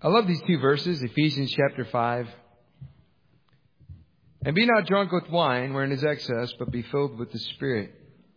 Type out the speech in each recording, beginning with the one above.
I love these two verses, Ephesians chapter 5. And be not drunk with wine, wherein is excess, but be filled with the Spirit.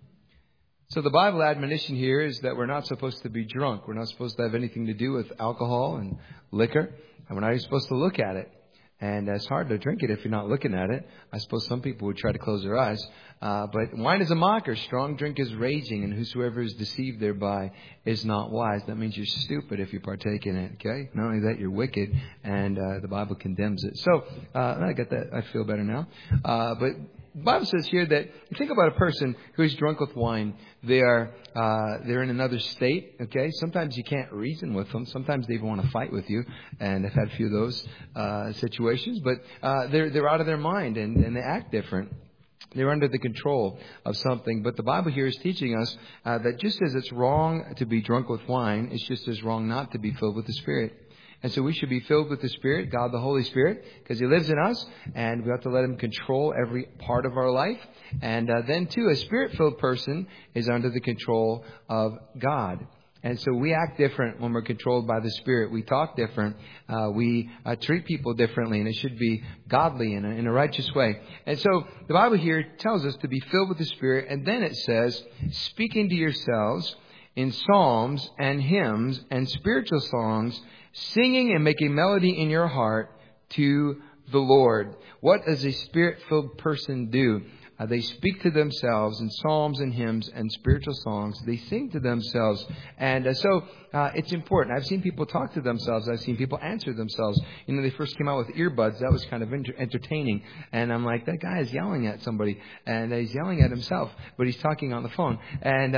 So the Bible admonition here is that we're not supposed to be drunk. We're not supposed to have anything to do with alcohol and liquor. And we're not even supposed to look at it. And it's hard to drink it if you're not looking at it. I suppose some people would try to close their eyes. But wine is a mocker. Strong drink is raging. And whosoever is deceived thereby is not wise. That means you're stupid if you partake in it. Okay? Not only that, you're wicked. And the Bible condemns it. So I got that. I feel better now. But the Bible says here that you think about a person who is drunk with wine. They're in another state. Okay, sometimes you can't reason with them. Sometimes they even want to fight with you, and I've had a few of those situations. But they're out of their mind and they act different. They're under the control of something. But the Bible here is teaching us that just as it's wrong to be drunk with wine, it's just as wrong not to be filled with the Spirit. And so we should be filled with the Spirit, God the Holy Spirit, because He lives in us, and we have to let Him control every part of our life. And then, too, a Spirit-filled person is under the control of God. And so we act different when we're controlled by the Spirit. We talk different. We treat people differently, and it should be godly in a righteous way. And so the Bible here tells us to be filled with the Spirit, and then it says, speaking to yourselves in psalms and hymns and spiritual songs, singing and making melody in your heart to the Lord. What does a Spirit-filled person do? They speak to themselves in psalms and hymns and spiritual songs. They sing to themselves. And so it's important. I've seen people talk to themselves. I've seen people answer themselves. You know, they first came out with earbuds. That was kind of entertaining. And I'm like, that guy is yelling at somebody. And he's yelling at himself. But he's talking on the phone. And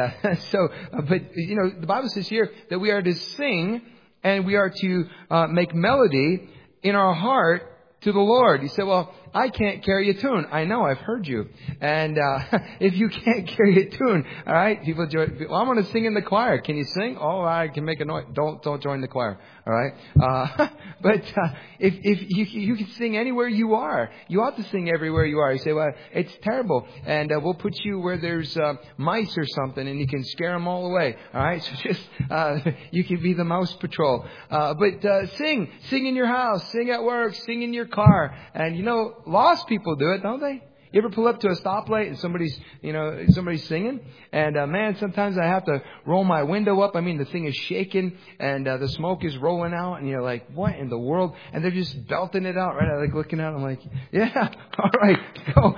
but, you know, the Bible says here that we are to sing and we are to make melody in our heart to the Lord. You say, well, I can't carry a tune. I know, I've heard you. And if you can't carry a tune, all right, people join. Well, I'm going to sing in the choir. Can you sing? Oh, I can make a noise. Don't join the choir. All right. But if you can sing anywhere you are, you ought to sing everywhere you are. You say, well, it's terrible, and we'll put you where there's mice or something, and you can scare them all away. All right. So just you can be the mouse patrol. But sing in your house, sing at work, sing in your car, and you know. Lost people do it, don't they? You ever pull up to a stoplight and somebody's singing? And man, sometimes I have to roll my window up. I mean, the thing is shaking and the smoke is rolling out, and you're like, what in the world? And they're just belting it out, right? I'm like looking out. I'm like, yeah, all right, go.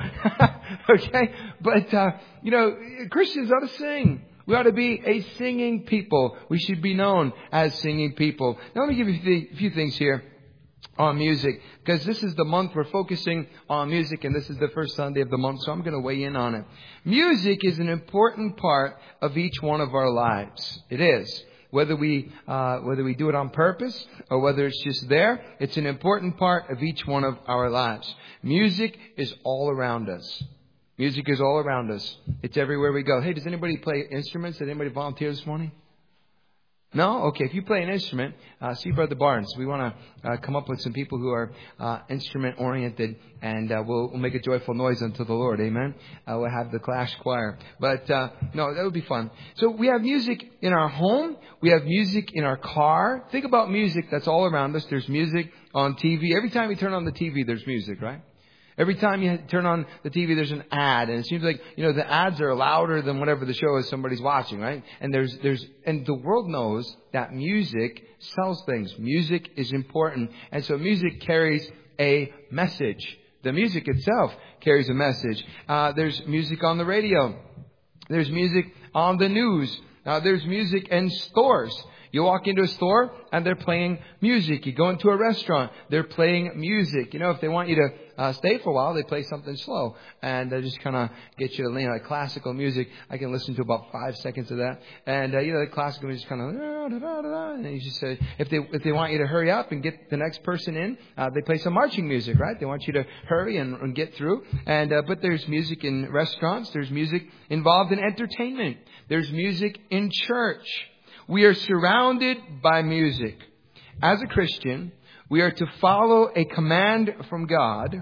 Okay, but Christians ought to sing. We ought to be a singing people. We should be known as singing people. Now, let me give you a few things here on music, because this is the month we're focusing on music, and this is the first Sunday of the month, so I'm going to weigh in on it. Music is an important part of each one of our lives. It is. Whether we do it on purpose or whether it's just there, it's an important part of each one of our lives. Music is all around us. Music is all around us. It's everywhere we go. Hey, does anybody play instruments? Did anybody volunteer this morning? No? Okay, if you play an instrument, see Brother Barnes. We want to come up with some people who are instrument-oriented, and we'll make a joyful noise unto the Lord. Amen? We'll have the Clash Choir. But, no, that would be fun. So we have music in our home. We have music in our car. Think about music that's all around us. There's music on TV. Every time you turn on the TV, there's music, right? Every time you turn on the TV, there's an ad, and it seems like, the ads are louder than whatever the show is somebody's watching, right? And and the world knows that music sells things. Music is important. And so music carries a message. The music itself carries a message. There's music on the radio. There's music on the news. There's music in stores. You walk into a store and they're playing music. You go into a restaurant, they're playing music. If they want you to stay for a while, they play something slow. And they just kind of get you to lean like classical music. I can listen to about 5 seconds of that. And, the classical music kind of, and you just say, if they want you to hurry up and get the next person in, they play some marching music, right? They want you to hurry and get through. And, but there's music in restaurants. There's music involved in entertainment. There's music in church. We are surrounded by music. As a Christian, we are to follow a command from God.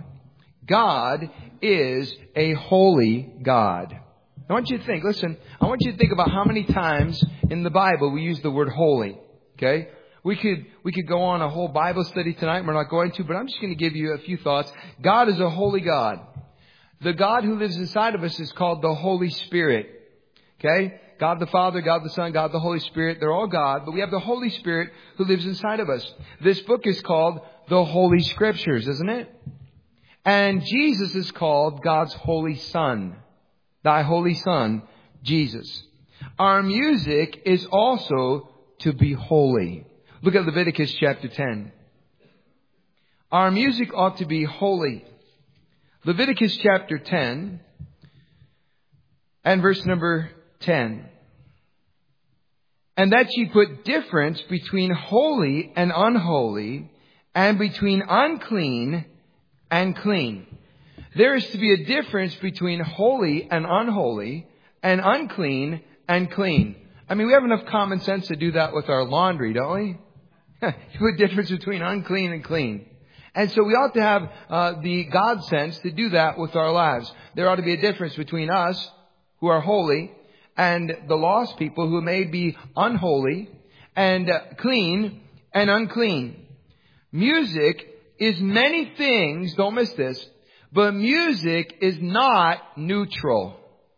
God is a holy God. I want you to think, listen, I want you to think about how many times in the Bible we use the word holy. Okay? We could go on a whole Bible study tonight. We're not going to, but I'm just going to give you a few thoughts. God is a holy God. The God who lives inside of us is called the Holy Spirit. Okay? God the Father, God the Son, God the Holy Spirit. They're all God, but we have the Holy Spirit who lives inside of us. This book is called the Holy Scriptures, isn't it? And Jesus is called God's Holy Son. Thy Holy Son, Jesus. Our music is also to be holy. Look at Leviticus chapter 10. Our music ought to be holy. Leviticus chapter 10 and verse number 10. And that ye put difference between holy and unholy, and between unclean and clean. There is to be a difference between holy and unholy, and unclean and clean. I mean, we have enough common sense to do that with our laundry, don't we? You put difference between unclean and clean. And so we ought to have the God sense to do that with our lives. There ought to be a difference between us, who are holy, and the lost people who may be unholy, and clean and unclean. Music is many things, don't miss this, but music is not neutral.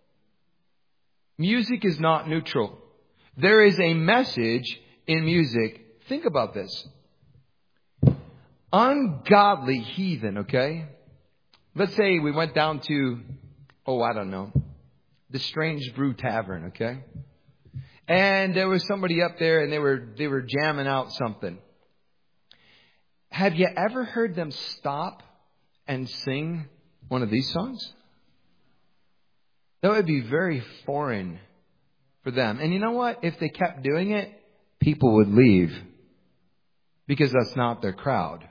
Music is not neutral. There is a message in music. Think about this. Ungodly heathen, okay? Let's say we went down to, the Strange Brew Tavern, okay? And there was somebody up there and they were jamming out something. Have you ever heard them stop and sing one of these songs? That would be very foreign for them. And you know what? If they kept doing it, people would leave. Because that's not their crowd.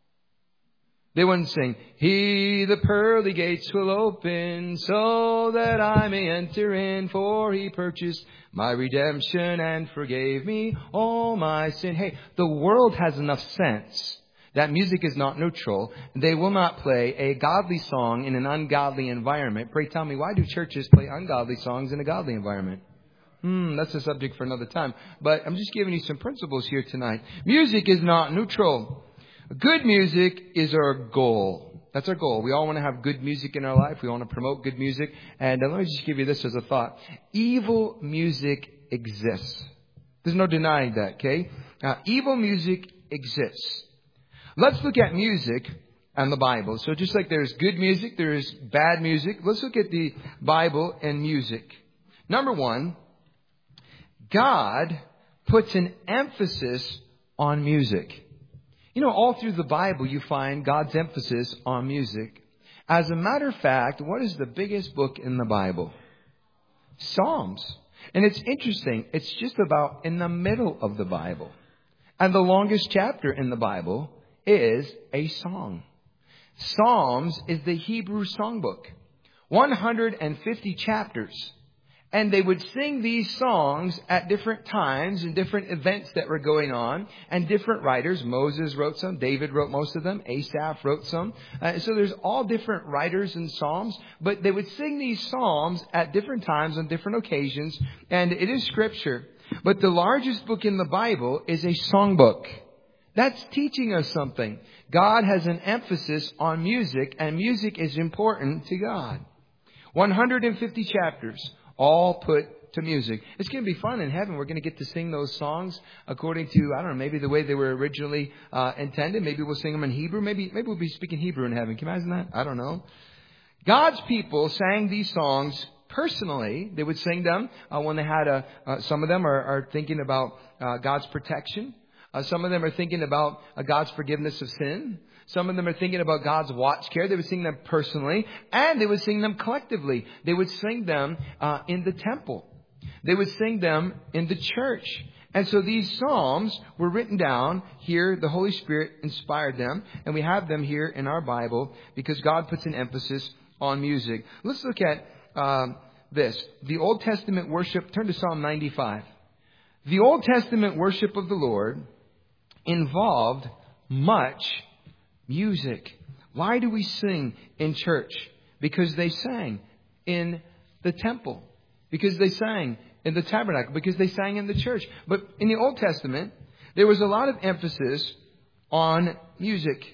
They wouldn't sing, He the pearly gates will open, so that I may enter in, for He purchased my redemption and forgave me all my sin. Hey, the world has enough sense that music is not neutral. They will not play a godly song in an ungodly environment. Pray tell me, why do churches play ungodly songs in a godly environment? That's a subject for another time. But I'm just giving you some principles here tonight. Music is not neutral. Good music is our goal. That's our goal. We all want to have good music in our life. We want to promote good music. And let me just give you this as a thought. Evil music exists. There's no denying that, okay? Evil music exists. Let's look at music and the Bible. So just like there's good music, there is bad music. Let's look at the Bible and music. Number one, God puts an emphasis on music. You know, all through the Bible, you find God's emphasis on music. As a matter of fact, what is the biggest book in the Bible? Psalms. And it's interesting. It's just about in the middle of the Bible. And the longest chapter in the Bible is a song. Psalms is the Hebrew songbook. 150 chapters. And they would sing these songs at different times and different events that were going on. And different writers. Moses wrote some. David wrote most of them. Asaph wrote some. So there's all different writers in Psalms. But they would sing these psalms at different times on different occasions. And it is Scripture. But the largest book in the Bible is a songbook. That's teaching us something. God has an emphasis on music. And music is important to God. 150 chapters. All put to music. It's going to be fun in heaven. We're going to get to sing those songs according to, I don't know, maybe the way they were originally intended. Maybe we'll sing them in Hebrew. Maybe we'll be speaking Hebrew in heaven. Can you imagine that? I don't know. God's people sang these songs personally. They would sing them when they had some of them are thinking about God's protection. Some of them are thinking about God's forgiveness of sin. Some of them are thinking about God's watch care. They would sing them personally, and they would sing them collectively. They would sing them in the temple. They would sing them in the church. And so these psalms were written down here. The Holy Spirit inspired them, and we have them here in our Bible because God puts an emphasis on music. Let's look at this. The Old Testament worship. Turn to Psalm 95. The Old Testament worship of the Lord involved much music. Why do we sing in church? Because they sang in the temple. Because they sang in the tabernacle. Because they sang in the church. But in the Old Testament, there was a lot of emphasis on music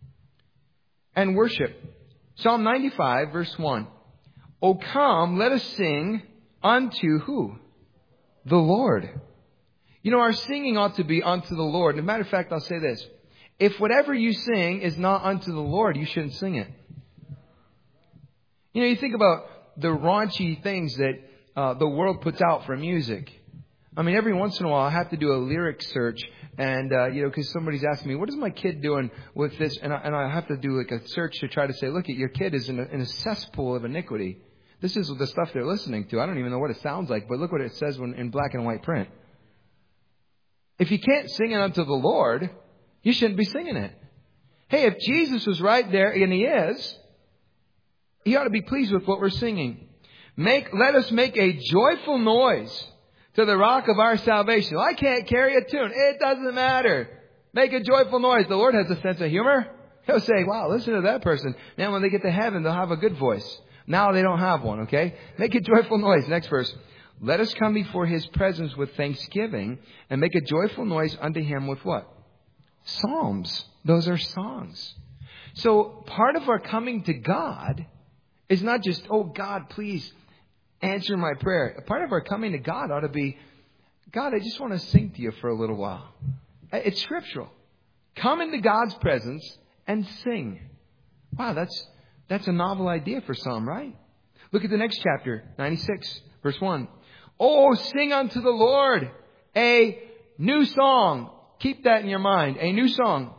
and worship. Psalm 95, verse 1. O come, let us sing unto who? The Lord. You know, our singing ought to be unto the Lord. As a matter of fact, I'll say this. If whatever you sing is not unto the Lord, you shouldn't sing it. You know, you think about the raunchy things that the world puts out for music. I mean, every once in a while, I have to do a lyric search. And, because somebody's asking me, what is my kid doing with this? And I have to do like a search to try to say, look, your kid is in a cesspool of iniquity. This is the stuff they're listening to. I don't even know what it sounds like, but look what it says in black and white print. If you can't sing it unto the Lord, you shouldn't be singing it. Hey, if Jesus was right there, and He is, He ought to be pleased with what we're singing. Let us make a joyful noise to the rock of our salvation. Well, I can't carry a tune. It doesn't matter. Make a joyful noise. The Lord has a sense of humor. He'll say, wow, listen to that person. Man, when they get to heaven, they'll have a good voice. Now they don't have one, okay? Make a joyful noise. Next verse. Let us come before His presence with thanksgiving and make a joyful noise unto Him with what? Psalms. Those are songs. So part of our coming to God is not just, oh God, please answer my prayer. Part of our coming to God ought to be, God, I just want to sing to you for a little while. It's scriptural. Come into God's presence and sing. Wow, that's a novel idea for some, right? Look at the next chapter, 96, verse 1. Oh, sing unto the Lord a new song. Keep that in your mind. A new song.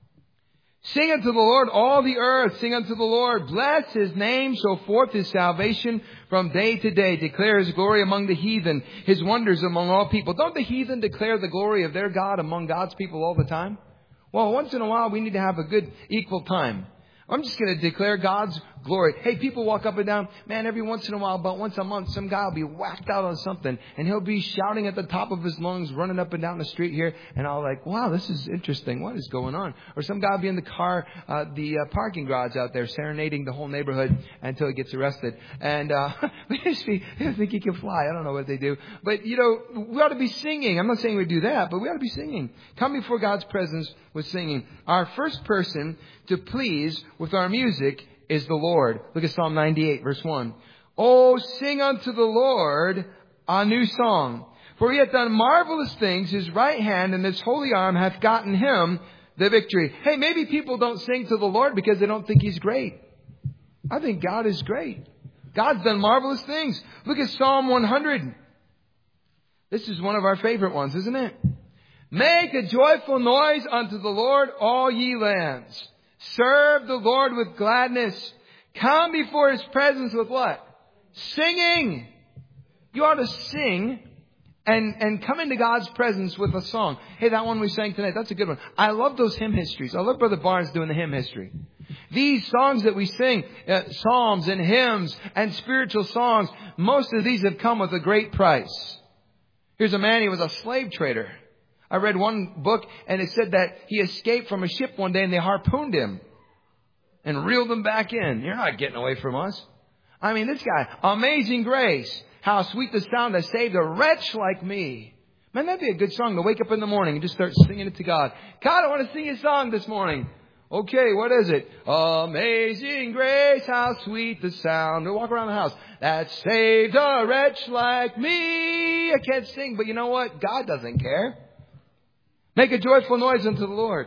Sing unto the Lord all the earth. Sing unto the Lord. Bless His name. Show forth His salvation from day to day. Declare His glory among the heathen. His wonders among all people. Don't the heathen declare the glory of their God among God's people all the time? Well, once in a while we need to have a good equal time. I'm just going to declare God's glory. Hey, people walk up and down. Man, every once in a while, about once a month, some guy will be whacked out on something. And he'll be shouting at the top of his lungs, running up and down the street here. And I'll like, wow, this is interesting. What is going on? Or some guy will be in the car, the parking garage out there, serenading the whole neighborhood until he gets arrested. And they think he can fly. I don't know what they do. But, we ought to be singing. I'm not saying we do that, but we ought to be singing. Come before God's presence with singing. Our first person to please with our music is the Lord. Look at Psalm 98, verse 1. Oh, sing unto the Lord a new song. For He hath done marvelous things. His right hand and His holy arm hath gotten Him the victory. Hey, maybe people don't sing to the Lord because they don't think He's great. I think God is great. God's done marvelous things. Look at Psalm 100. This is one of our favorite ones, isn't it? Make a joyful noise unto the Lord, all ye lands. Serve the Lord with gladness. Come before His presence with what? Singing. You ought to sing and come into God's presence with a song. Hey, that one we sang tonight, that's a good one. I love those hymn histories. I love Brother Barnes doing the hymn history. These songs that we sing, psalms and hymns and spiritual songs, most of these have come with a great price. Here's a man, he was a slave trader. I read one book and it said that he escaped from a ship one day and they harpooned him and reeled him back in. You're not getting away from us. I mean, this guy, Amazing Grace, how sweet the sound that saved a wretch like me. Man, that'd be a good song to wake up in the morning and just start singing it to God. God, I want to sing a song this morning. Okay, what is it? Amazing Grace, how sweet the sound. We'll walk around the house. That saved a wretch like me. I can't sing, but you know what? God doesn't care. Make a joyful noise unto the Lord.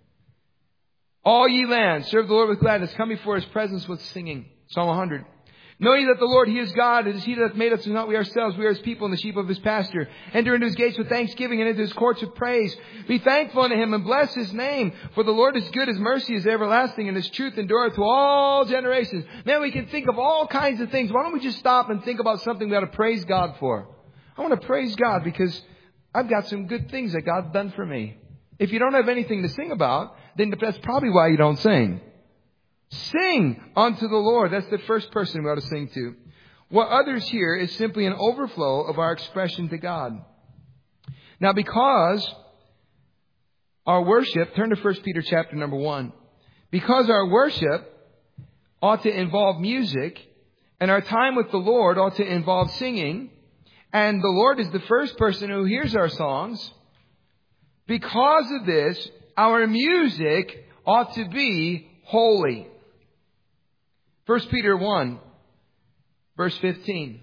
All ye lands, serve the Lord with gladness. Come before His presence with singing. Psalm 100. Know ye that the Lord, He is God. It is He that hath made us, and not we ourselves. We are His people and the sheep of His pasture. Enter into His gates with thanksgiving and into His courts with praise. Be thankful unto Him and bless His name. For the Lord is good, His mercy is everlasting, and His truth endureth to all generations. Man, we can think of all kinds of things. Why don't we just stop and think about something we ought to praise God for? I want to praise God because I've got some good things that God's done for me. If you don't have anything to sing about, then that's probably why you don't sing. Sing unto the Lord. That's the first person we ought to sing to. What others hear is simply an overflow of our expression to God. Now, because our worship, turn to 1 Peter chapter number 1. Because our worship ought to involve music, and our time with the Lord ought to involve singing, and the Lord is the first person who hears our songs. Because of this, our music ought to be holy. 1 Peter 1, verse 15.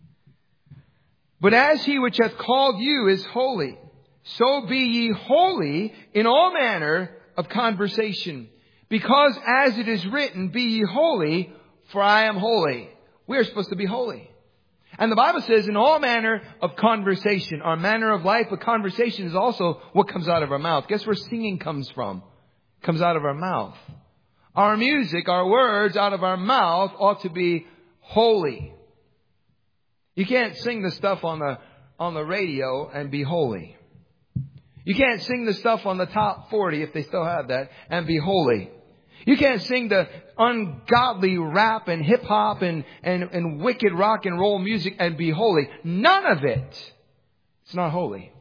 But as he which hath called you is holy, so be ye holy in all manner of conversation. Because as it is written, be ye holy, for I am holy. We are supposed to be holy. And the Bible says in all manner of conversation, our manner of life, but conversation is also what comes out of our mouth. Guess where singing comes from? It comes out of our mouth. Our music, our words out of our mouth ought to be holy. You can't sing the stuff on the radio and be holy. You can't sing the stuff on the top 40, if they still have that, and be holy. You can't sing the ungodly rap and hip hop and wicked rock and roll music and be holy. None of it. It's not holy.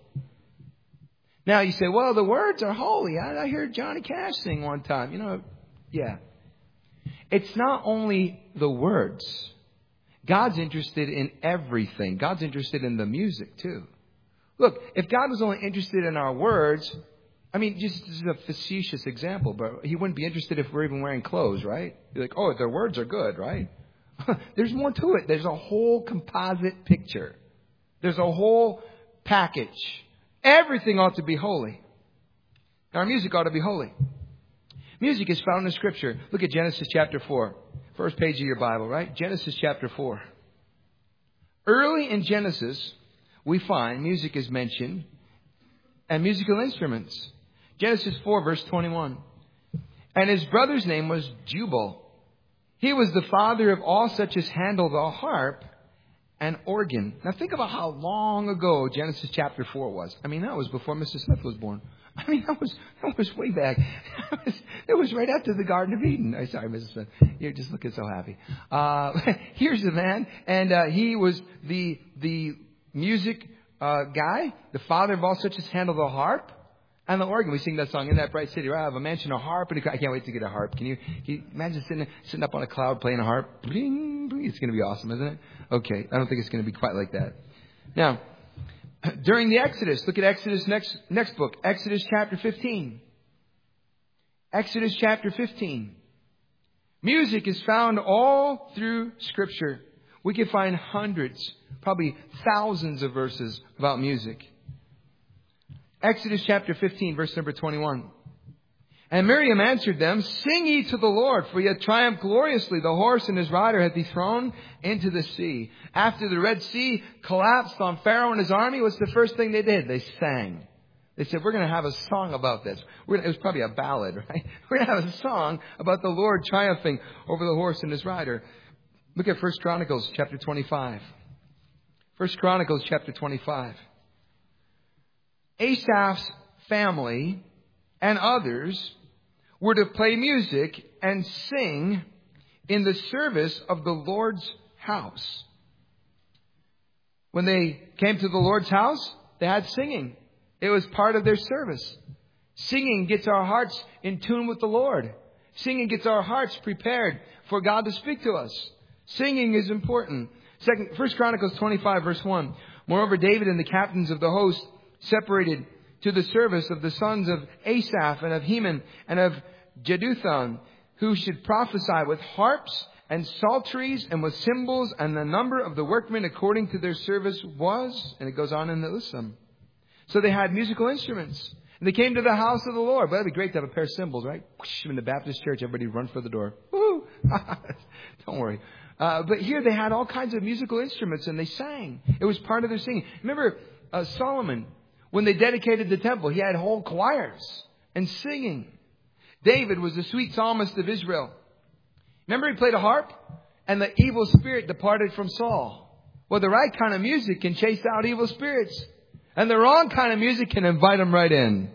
Now you say, well, the words are holy. I heard Johnny Cash sing one time. Yeah. It's not only the words. God's interested in everything. God's interested in the music too. Look, if God was only interested in our words, just as a facetious example, but He wouldn't be interested if we're even wearing clothes, right? You're like, oh, their words are good, right? There's more to it. There's a whole composite picture. There's a whole package. Everything ought to be holy. Our music ought to be holy. Music is found in Scripture. Look at Genesis chapter 4. First page of your Bible, right? Genesis chapter 4. Early in Genesis, we find music is mentioned and musical instruments. Genesis 4, verse 21. And his brother's name was Jubal. He was the father of all such as handle the harp and organ. Now think about how long ago Genesis chapter 4 was. That was before Mrs. Smith was born. That was way back. It was right after the Garden of Eden. Sorry, Mrs. Smith. You're just looking so happy. Here's the man, and he was the music guy, the father of all such as handle the harp and the organ. We sing that song, In That Bright City, right? I have a mansion, a harp, and I can't wait to get a harp. Can you imagine sitting up on a cloud playing a harp? Bling, bling. It's going to be awesome, isn't it? Okay, I don't think it's going to be quite like that. Now, during the Exodus, look at Exodus next book, Exodus chapter 15. Exodus chapter 15. Music is found all through Scripture. We can find hundreds, probably thousands of verses about music. Exodus chapter 15, verse number 21. And Miriam answered them, Sing ye to the Lord, for he hath triumphed gloriously. The horse and his rider hath he thrown into the sea. After the Red Sea collapsed on Pharaoh and his army, what's the first thing they did? They sang. They said, we're going to have a song about this. It was probably a ballad, right? We're going to have a song about the Lord triumphing over the horse and his rider. Look at 1 Chronicles chapter 25. 1 Chronicles chapter 25. Asaph's family and others were to play music and sing in the service of the Lord's house. When they came to the Lord's house, they had singing. It was part of their service. Singing gets our hearts in tune with the Lord. Singing gets our hearts prepared for God to speak to us. Singing is important. 1 Chronicles 25, verse 1. Moreover, David and the captains of the host separated to the service of the sons of Asaph and of Heman and of Jeduthun, who should prophesy with harps and psalteries and with cymbals, and the number of the workmen according to their service was, and it goes on in the list them. So they had musical instruments. And they came to the house of the Lord. But that'd be great to have a pair of cymbals, right? In the Baptist church, everybody run for the door. Woo! Don't worry. But here they had all kinds of musical instruments and they sang. It was part of their singing. Remember Solomon, when they dedicated the temple, he had whole choirs and singing. David was the sweet psalmist of Israel. Remember he played a harp and the evil spirit departed from Saul. Well, the right kind of music can chase out evil spirits. And the wrong kind of music can invite them right in.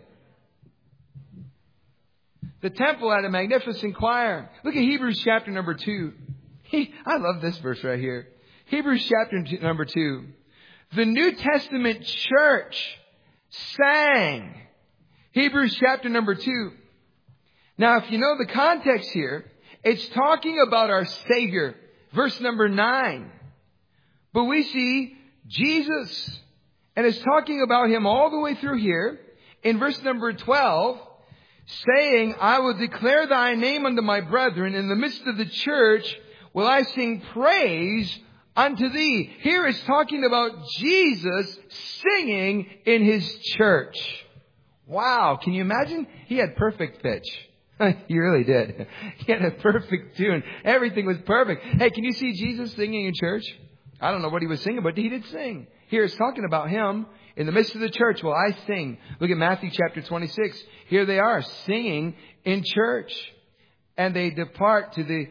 The temple had a magnificent choir. Look at Hebrews chapter number 2. I love this verse right here. Hebrews chapter number 2. The New Testament church sang. Hebrews chapter number 2. Now, if you know the context here, it's talking about our Savior. Verse number 9. But we see Jesus. And it's talking about Him all the way through here. in verse number 12, saying, I will declare thy name unto my brethren. In the midst of the church will I sing praise unto thee. Here it's talking about Jesus singing in his church. Wow. Can you imagine? He had perfect pitch. He really did. He had a perfect tune. Everything was perfect. Hey, can you see Jesus singing in church? I don't know what he was singing, but he did sing. Here it's talking about him. In the midst of the church will I sing. Look at Matthew chapter 26. Here they are singing in church. And they depart to the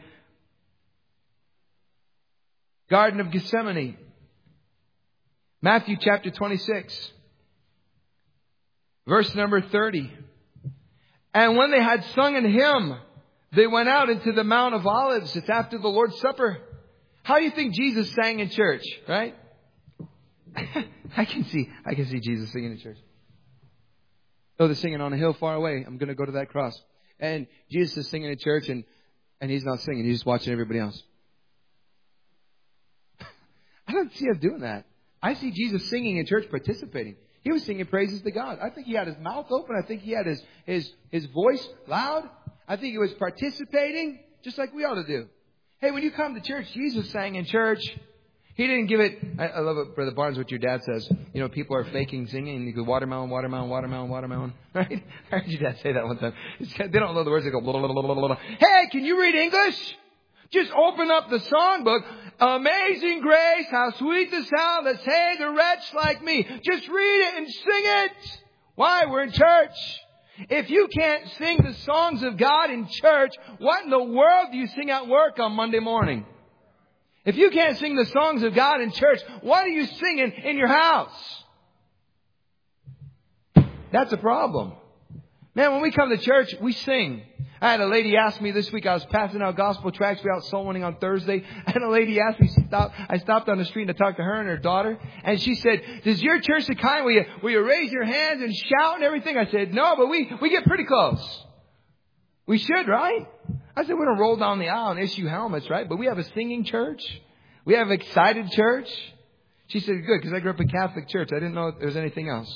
Garden of Gethsemane. Matthew chapter 26. Verse number 30. And when they had sung an hymn, they went out into the Mount of Olives. It's after the Lord's Supper. How do you think Jesus sang in church, right? I can see Jesus singing in church. Oh, they're singing on a hill far away. I'm going to go to that cross. And Jesus is singing in church and he's not singing. He's just watching everybody else. I don't see us doing that. I see Jesus singing in church, participating. He was singing praises to God. I think he had his mouth open. I think he had his voice loud. I think he was participating just like we ought to do. Hey, when you come to church, Jesus sang in church. He didn't give it. I love it, Brother Barnes, what your dad says. You know, people are faking singing. And you go, watermelon, watermelon, watermelon, watermelon. Right? I heard your dad say that one time. They don't know the words. They go, blah, blah, blah, blah, blah. Hey, can you read English? Just open up the songbook. Amazing grace, how sweet the sound that saved a wretch like me. Just read it and sing it. Why? We're in church. If you can't sing the songs of God in church, what in the world do you sing at work on Monday morning? If you can't sing the songs of God in church, what are you singing in your house? That's a problem. Man, when we come to church, we sing. I had a lady ask me this week, I was passing out gospel tracts. We were out soul winning on Thursday. And a lady asked me, I stopped on the street to talk to her and her daughter. And she said, does your church the kind where you raise your hands and shout and everything? I said, no, but we get pretty close. We should, right? I said, we don't roll down the aisle and issue helmets, right? But we have a singing church. We have an excited church. She said, good, because I grew up in Catholic church. I didn't know if there was anything else.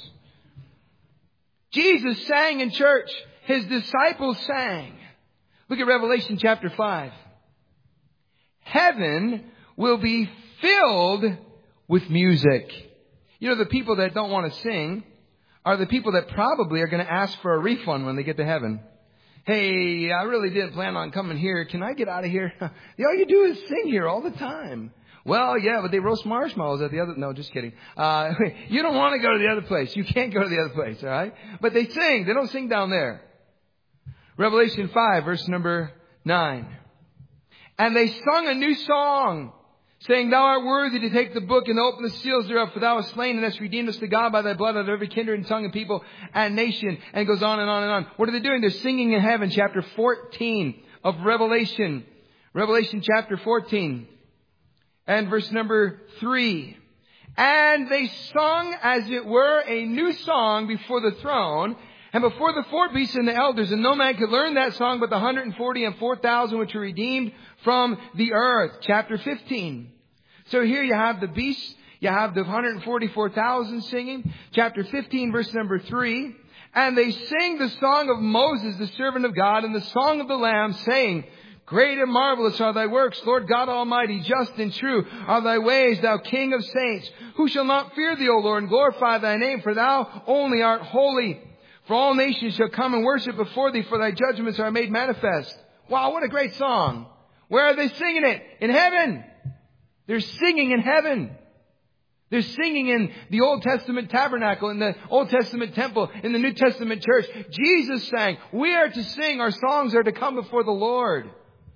Jesus sang in church. His disciples sang. Look at Revelation chapter 5. Heaven will be filled with music. You know, the people that don't want to sing are the people that probably are going to ask for a refund when they get to heaven. Hey, I really didn't plan on coming here. Can I get out of here? All you do is sing here all the time. Well, yeah, but they roast marshmallows at the other... No, just kidding. You don't want to go to the other place. You can't go to the other place, all right? But they sing. They don't sing down there. Revelation 5, verse number 9. And they sung a new song, saying, Thou art worthy to take the book and open the seals thereof, for thou hast slain and hast redeemed us to God by thy blood out of every kindred and tongue and people and nation. And it goes on and on and on. What are they doing? They're singing in heaven, chapter 14 of Revelation. Revelation chapter 14. And verse number 3. And they sung, as it were, a new song before the throne and before the four beasts and the elders. And no man could learn that song but the 144,000 which were redeemed from the earth. Chapter 15. So here you have the beasts. You have the 144,000 singing. Chapter 15, verse number 3. And they sing the song of Moses, the servant of God, and the song of the Lamb, saying, Great and marvelous are thy works, Lord God Almighty, just and true are thy ways, thou King of saints. Who shall not fear thee, O Lord, and glorify thy name? For thou only art holy. For all nations shall come and worship before thee, for thy judgments are made manifest. Wow, what a great song. Where are they singing it? In heaven. They're singing in heaven. They're singing in the Old Testament tabernacle, in the Old Testament temple, in the New Testament church. Jesus sang. We are to sing. Our songs are to come before the Lord.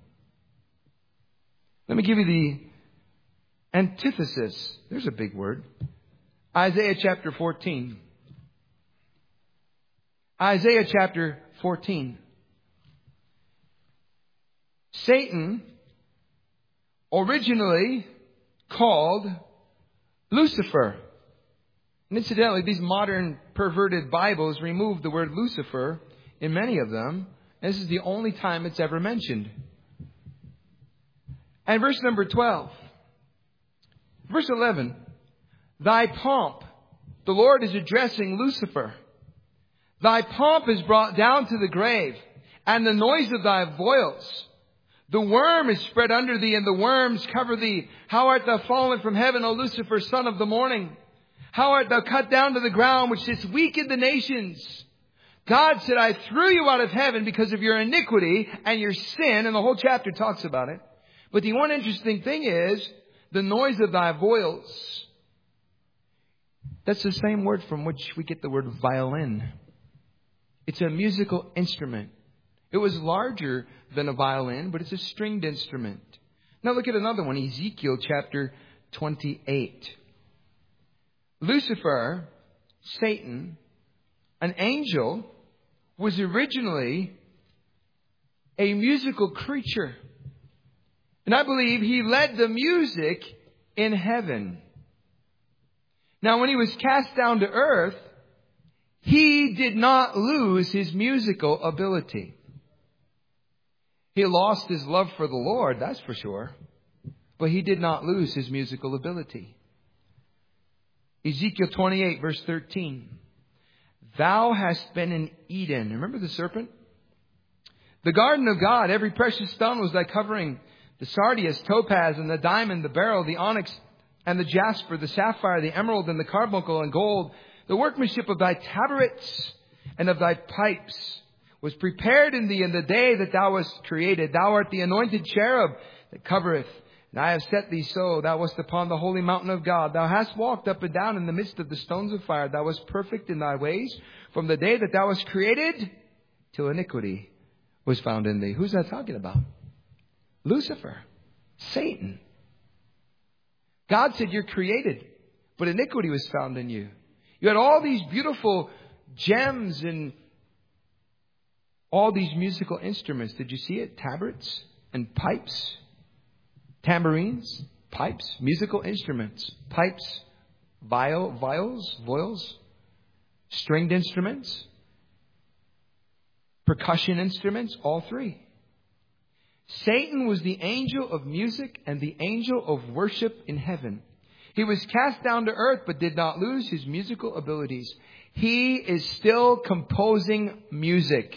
Let me give you the antithesis. There's a big word. Isaiah chapter 14. Isaiah chapter 14. Satan, originally called Lucifer. And incidentally, these modern perverted Bibles remove the word Lucifer in many of them. And this is the only time it's ever mentioned. And verse number 12. Verse 11. Thy pomp. The Lord is addressing Lucifer. Thy pomp is brought down to the grave, and the noise of thy voiles. The worm is spread under thee, and the worms cover thee. How art thou fallen from heaven, O Lucifer, son of the morning? How art thou cut down to the ground, which didst weaken the nations? God said, I threw you out of heaven because of your iniquity and your sin, and the whole chapter talks about it. But the one interesting thing is the noise of thy voiles. That's the same word from which we get the word violin. It's a musical instrument. It was larger than a violin, but it's a stringed instrument. Now look at another one, Ezekiel chapter 28. Lucifer, Satan, an angel, was originally a musical creature. And I believe he led the music in heaven. Now when he was cast down to earth, he did not lose his musical ability. He lost his love for the Lord, that's for sure. But he did not lose his musical ability. Ezekiel 28 verse 13. Thou hast been in Eden. Remember the serpent? The garden of God, every precious stone was thy covering. The sardius, topaz, and the diamond, the beryl, the onyx, and the jasper, the sapphire, the emerald, and the carbuncle, and gold. The workmanship of thy tabrets and of thy pipes was prepared in thee in the day that thou wast created. Thou art the anointed cherub that covereth. And I have set thee so. Thou wast upon the holy mountain of God. Thou hast walked up and down in the midst of the stones of fire. Thou wast perfect in thy ways from the day that thou wast created till iniquity was found in thee. Who's that talking about? Lucifer. Satan. God said you're created, but iniquity was found in you. You had all these beautiful gems and all these musical instruments. Did you see it? Tabrets and pipes. Tambourines, pipes, musical instruments. Pipes, viols, stringed instruments, percussion instruments, all three. Satan was the angel of music and the angel of worship in heaven. He was cast down to earth but did not lose his musical abilities. He is still composing music.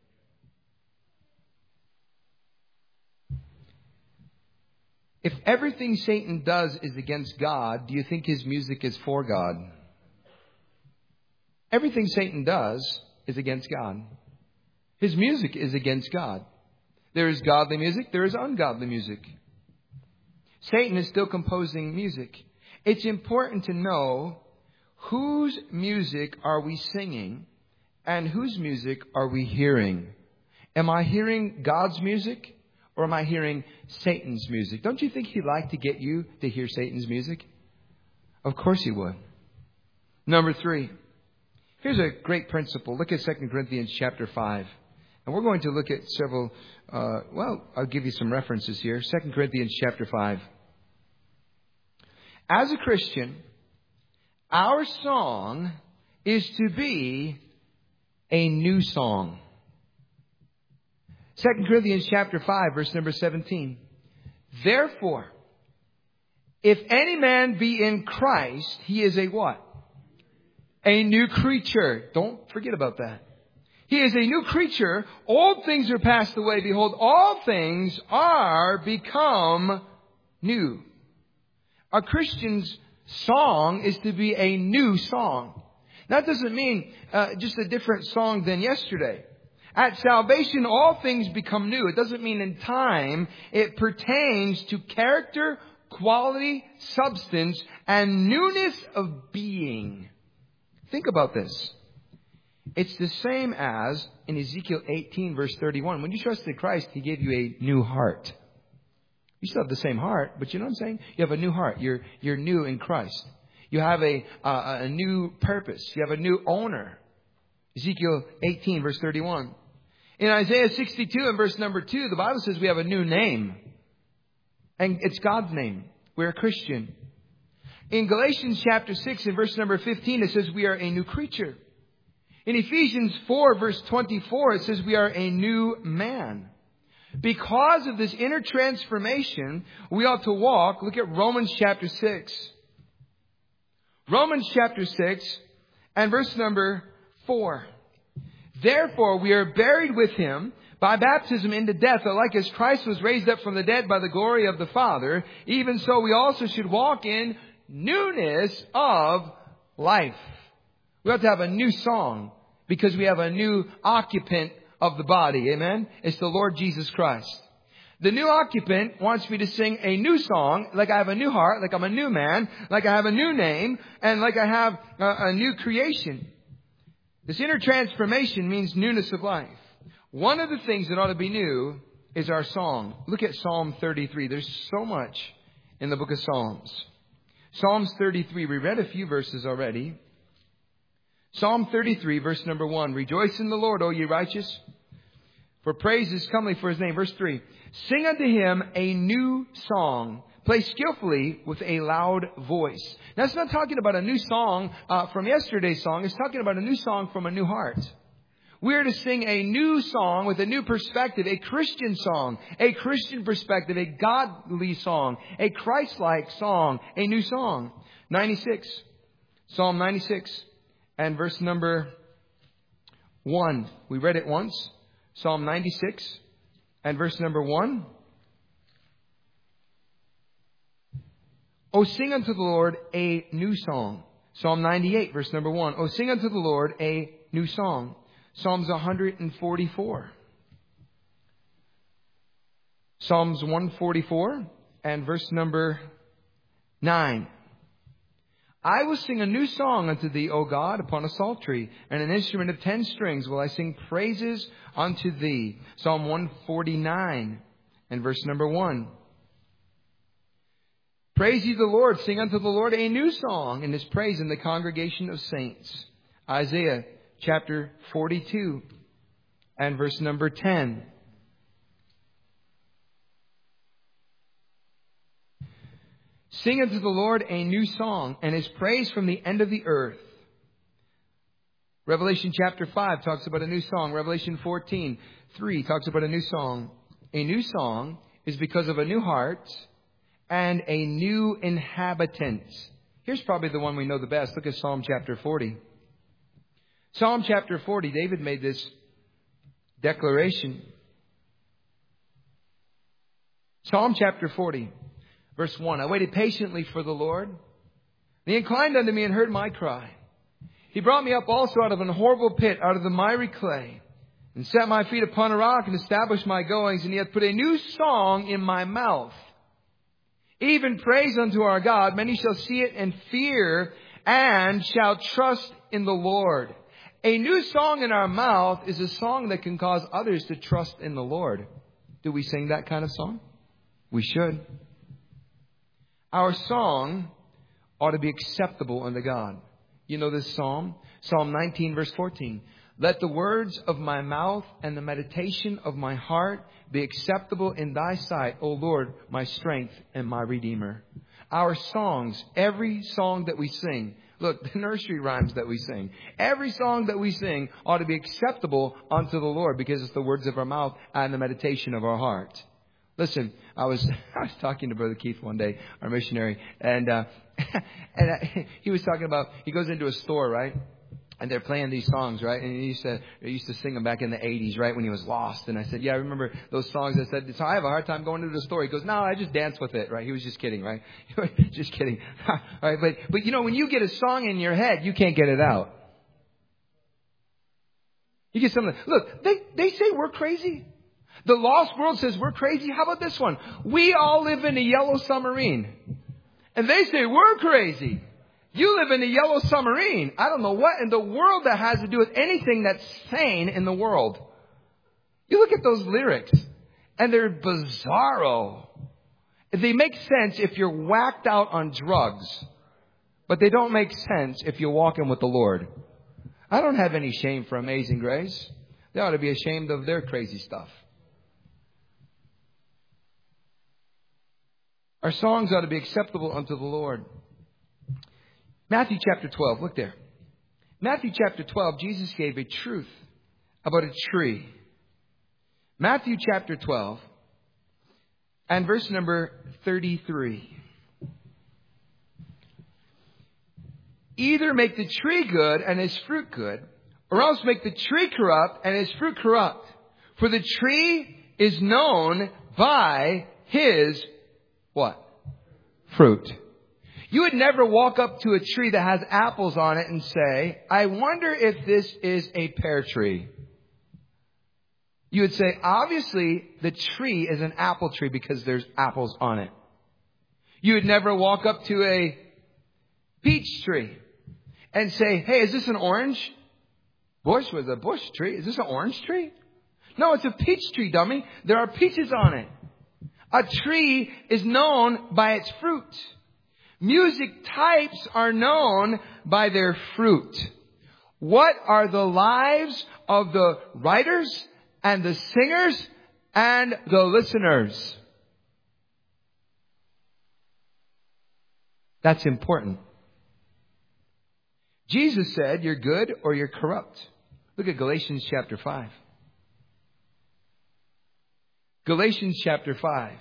If everything Satan does is against God, do you think his music is for God? Everything Satan does is against God. His music is against God. There is godly music, there is ungodly music. Satan is still composing music. It's important to know whose music are we singing and whose music are we hearing. Am I hearing God's music? Or am I hearing Satan's music? Don't you think he'd like to get you to hear Satan's music? Of course he would. Number 3. Here's a great principle. Look at 2 Corinthians chapter 5. And we're going to look at several, I'll give you some references here. 2 Corinthians chapter 5. As a Christian, our song is to be a new song. 2 Corinthians chapter 5, verse number 17. Therefore, if any man be in Christ, he is a what? A new creature. Don't forget about that. He is a new creature. Old things are passed away. Behold, all things are become new. A Christian's song is to be a new song. That doesn't mean just a different song than yesterday. At salvation, all things become new. It doesn't mean in time. It pertains to character, quality, substance, and newness of being. Think about this. It's the same as in Ezekiel 18, verse 31. When you trusted Christ, He gave you a new heart. You still have the same heart, but you know what I'm saying? You have a new heart. You're new in Christ. You have a new purpose. You have a new owner. Ezekiel 18, verse 31. In Isaiah 62 and verse number 2, the Bible says we have a new name. And it's God's name. We're a Christian. In Galatians chapter 6 and verse number 15, it says we are a new creature. In Ephesians 4 verse 24, it says we are a new man. Because of this inner transformation, we ought to walk. Look at Romans chapter 6. Romans chapter 6 and verse number 4. Therefore, we are buried with him by baptism into death, that like as Christ was raised up from the dead by the glory of the Father, even so we also should walk in newness of life. We have to have a new song because we have a new occupant of the body. Amen? It's the Lord Jesus Christ. The new occupant wants me to sing a new song, like I have a new heart, like I'm a new man, like I have a new name, and like I have a new creation. This inner transformation means newness of life. One of the things that ought to be new is our song. Look at Psalm 33. There's so much in the book of Psalms. Psalms 33, we read a few verses already. Psalm 33, verse number 1. Rejoice in the Lord, O ye righteous, for praise is comely for his name. Verse 3. Sing unto him a new song. Play skillfully with a loud voice. Now, it's not talking about a new song from yesterday's song. It's talking about a new song from a new heart. We're to sing a new song with a new perspective, a Christian song, a Christian perspective, a godly song, a Christ-like song, a new song. 96. Psalm 96 and verse number 1. We read it once. Psalm 96 and verse number 1. O sing unto the Lord a new song. Psalm 98, verse number 1. O sing unto the Lord a new song. Psalms 144. Psalms 144 and verse number 9. I will sing a new song unto thee, O God, upon a psaltery, and an instrument of 10 strings will I sing praises unto thee. Psalm 149 and verse number 1. Praise ye the Lord, sing unto the Lord a new song, and his praise in the congregation of saints. Isaiah chapter 42 and verse number 10. Sing unto the Lord a new song, and his praise from the end of the earth. Revelation chapter 5 talks about a new song. Revelation 14:3 talks about a new song. A new song is because of a new heart and a new inhabitant. Here's probably the one we know the best. Look at Psalm chapter 40. Psalm chapter 40, David made this declaration. Psalm chapter 40, verse 1. I waited patiently for the Lord. He inclined unto me and heard my cry. He brought me up also out of an horrible pit, out of the miry clay, and set my feet upon a rock and established my goings. And he hath put a new song in my mouth, even praise unto our God. Many shall see it and fear and shall trust in the Lord. A new song in our mouth is a song that can cause others to trust in the Lord. Do we sing that kind of song? We should. Our song ought to be acceptable unto God. You know this psalm? Psalm 19 verse 14. Let the words of my mouth and the meditation of my heart be acceptable in thy sight, O Lord, my strength and my Redeemer. Our songs, every song that we sing, look, the nursery rhymes that we sing, every song that we sing ought to be acceptable unto the Lord because it's the words of our mouth and the meditation of our heart. Listen, I was talking to Brother Keith one day, our missionary, and he was talking about, he goes into a store, right? And they're playing these songs, right? And he used to sing them back in the 80s, right, when he was lost. And I said, yeah, I remember those songs. I said, so I have a hard time going into the store. He goes, no, I just dance with it, right? He was just kidding, right? Just kidding. All right, but you know, when you get a song in your head, you can't get it out. You get something. Look, they say we're crazy. The lost world says we're crazy. How about this one? We all live in a yellow submarine. And they say we're crazy. You live in a yellow submarine. I don't know what in the world that has to do with anything that's sane in the world. You look at those lyrics, and they're bizarro. They make sense if you're whacked out on drugs, but they don't make sense if you're walking with the Lord. I don't have any shame for Amazing Grace. They ought to be ashamed of their crazy stuff. Our songs ought to be acceptable unto the Lord. Matthew chapter 12, look there. Matthew chapter 12, Jesus gave a truth about a tree. Matthew chapter 12 and verse number 33. Either make the tree good and his fruit good, or else make the tree corrupt and its fruit corrupt. For the tree is known by his what? Fruit. You would never walk up to a tree that has apples on it and say, I wonder if this is a pear tree. You would say, obviously, the tree is an apple tree because there's apples on it. You would never walk up to a peach tree and say, hey, is this an orange bush? Was a bush tree? Is this an orange tree? No, it's a peach tree, dummy. There are peaches on it. A tree is known by its fruit. Music types are known by their fruit. What are the lives of the writers and the singers and the listeners? That's important. Jesus said, you're good or you're corrupt. Look at Galatians chapter 5. Galatians chapter 5.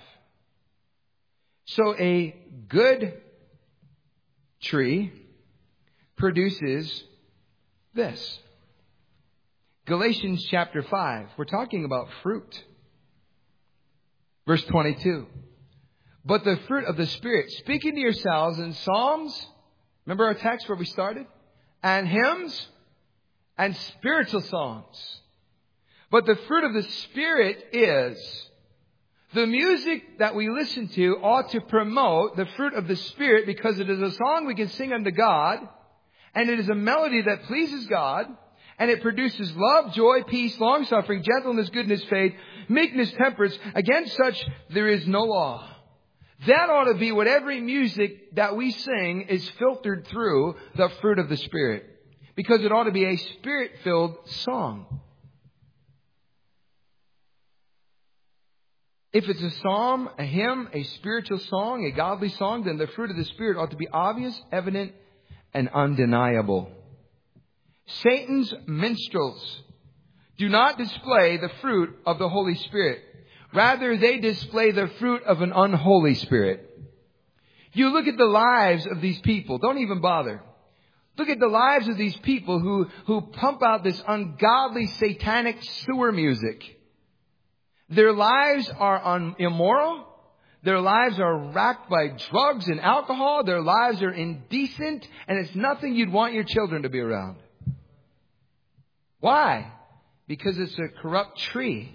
So a good tree produces this. Galatians chapter 5. We're talking about fruit. Verse 22. But the fruit of the Spirit, speaking to yourselves in psalms, remember our text where we started? And hymns and spiritual songs. But the fruit of the Spirit is the music that we listen to ought to promote the fruit of the Spirit because it is a song we can sing unto God, and it is a melody that pleases God, and it produces love, joy, peace, long-suffering, gentleness, goodness, faith, meekness, temperance. Against such there is no law. That ought to be what every music that we sing is filtered through the fruit of the Spirit, because it ought to be a Spirit-filled song. If it's a psalm, a hymn, a spiritual song, a godly song, then the fruit of the Spirit ought to be obvious, evident, and undeniable. Satan's minstrels do not display the fruit of the Holy Spirit. Rather, they display the fruit of an unholy spirit. You look at the lives of these people. Don't even bother. Look at the lives of these people who pump out this ungodly, satanic sewer music. Their lives are immoral. Their lives are racked by drugs and alcohol. Their lives are indecent. And it's nothing you'd want your children to be around. Why? Because it's a corrupt tree.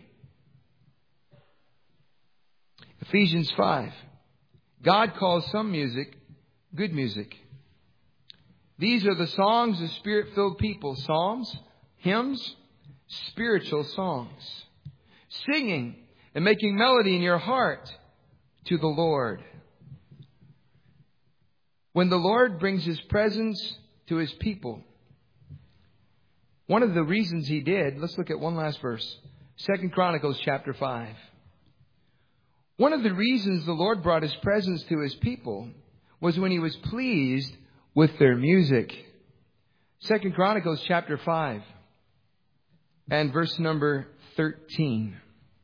Ephesians 5. God calls some music good music. These are the songs of Spirit-filled people. Psalms, hymns, spiritual songs. Singing and making melody in your heart to the Lord. When the Lord brings His presence to His people, one of the reasons He did, let's look at one last verse. 2 Chronicles chapter 5. One of the reasons the Lord brought His presence to His people was when He was pleased with their music. 2 Chronicles chapter 5 and verse number 13.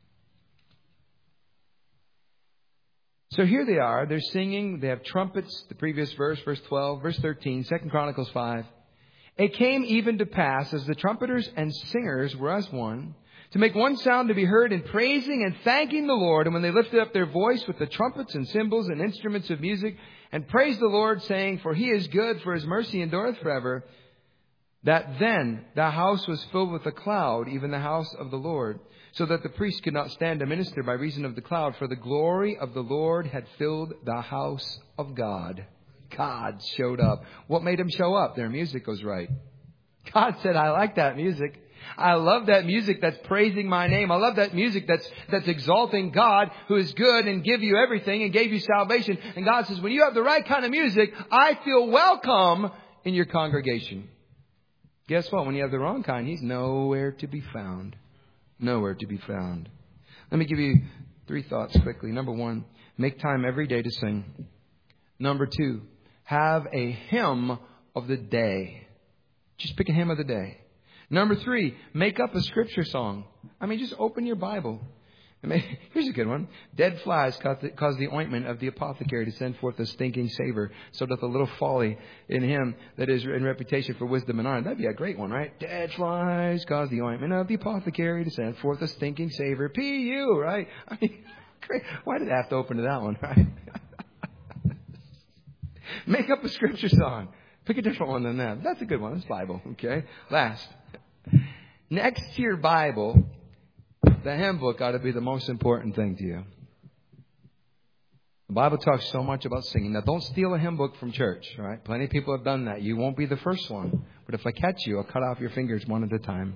So here they are. They're singing. They have trumpets. The previous verse, verse 12, verse 13, 2 Chronicles 5. It came even to pass, as the trumpeters and singers were as one, to make one sound to be heard in praising and thanking the Lord. And when they lifted up their voice with the trumpets and cymbals and instruments of music, and praised the Lord, saying, For He is good, for His mercy endureth forever, that then the house was filled with a cloud, even the house of the Lord, so that the priest could not stand to minister by reason of the cloud, for the glory of the Lord had filled the house of God. God showed up. What made Him show up? Their music was right. God said, I like that music. I love that music that's praising my name. I love that music that's exalting God, who is good and give you everything and gave you salvation. And God says, when you have the right kind of music, I feel welcome in your congregation. Guess what? When you have the wrong kind, He's nowhere to be found. Nowhere to be found. Let me give you 3 thoughts quickly. Number 1, make time every day to sing. Number 2, have a hymn of the day. Just pick a hymn of the day. Number 3, make up a scripture song. Just open your Bible. Here's a good one. Dead flies cause the ointment of the apothecary to send forth a stinking savor, so doth a little folly in him that is in reputation for wisdom and honor. That'd be a great one, right? Dead flies cause the ointment of the apothecary to send forth a stinking savor. P.U., right? I mean, great. Why did I have to open to that one, right? Make up a scripture song. Pick a different one than that. That's a good one. That's Bible, okay? Last. Next to your Bible, the hymn book ought to be the most important thing to you. The Bible talks so much about singing. Now, don't steal a hymn book from church, all right? Plenty of people have done that. You won't be the first one. But if I catch you, I'll cut off your fingers one at a time.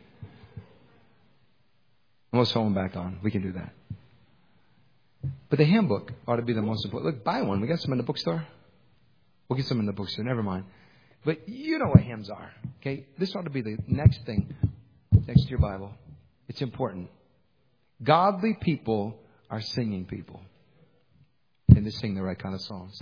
And we'll sew them back on. We can do that. But the hymn book ought to be the most important. Look, buy one. We got some in the bookstore. We'll get some in the bookstore. Never mind. But you know what hymns are, okay? This ought to be the next thing next to your Bible. It's important. Godly people are singing people. And they sing the right kind of songs.